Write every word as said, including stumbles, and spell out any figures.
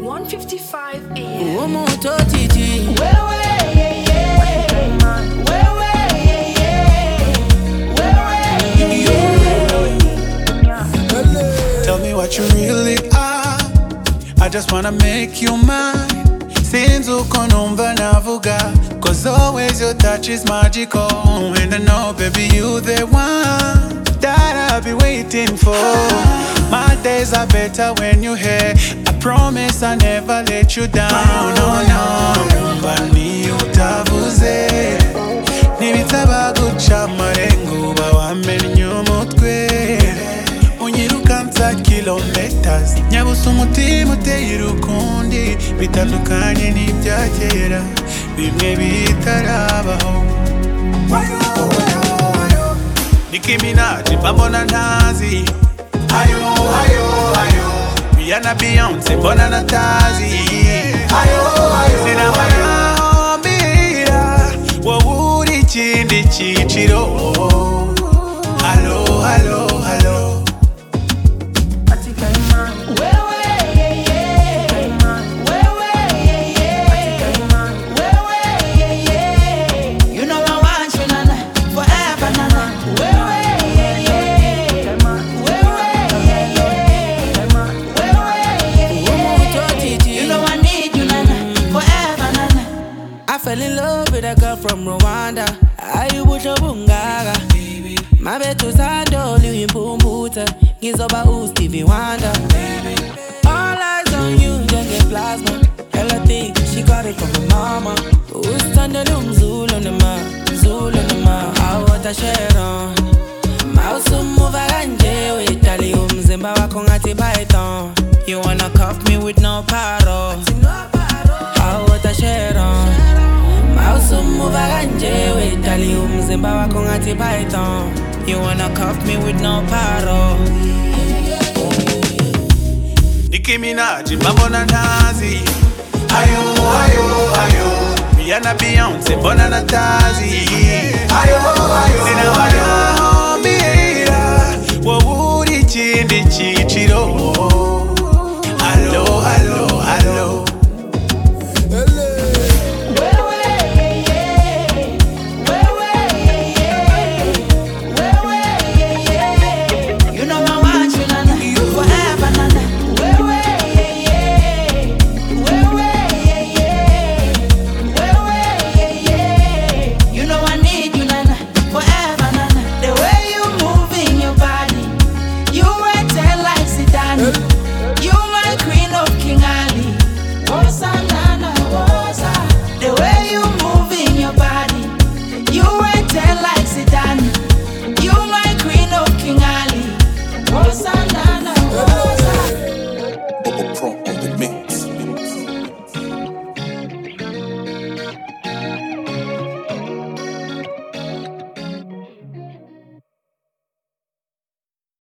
one fifty-five a m Umu totiti. Wewe, yeah, yeah. Wewe, yeah, yeah. Wewe, yeah, yeah. Tell me what you really are. I just wanna make you mine. Since ukonumva navuga, cause always your touch is magical. And I know, baby, you the one that I'll be waiting for. My days are better when you're here. I promise I'll never let you down. No, no, mbani utavuze. Nibitaba guca marengo bawamenye umutwe. Unyirukansa kilometers. Nyabusa umutima uteye urukundi. Bitandukanye n'ibya kera, bimwe bitarabaho. Nicki Minaj, mbona ntazi. Ayo, ayo, ayo. Rihanna, Beyonce, mbona natazi. Ayo, ayo, sinabahambira wowe uri ikindi cyiciro. Hello, hello, hello. I fell in love with a girl from Rwanda. Ayubucho bungaga. My bet was handle you in Pumbuta. Gizoba who Stevie Wonder. All eyes on you, just get plasma. Hella think she got it from her mama. Who's standing on Zulu on the ma, Zulu on the ma. I want a share on. Mouse move aranje with Tali umzimba wako ngati python. You wanna cuff me with no paro. I want a share on. Mouse move aranje with Tali umzimba wako ngati python. You wanna cuff me with no paro. Nicki Minaj, mbona ntazi. Ayo, ayo, ayo. Rihanna, Beyonce, mbona natazi.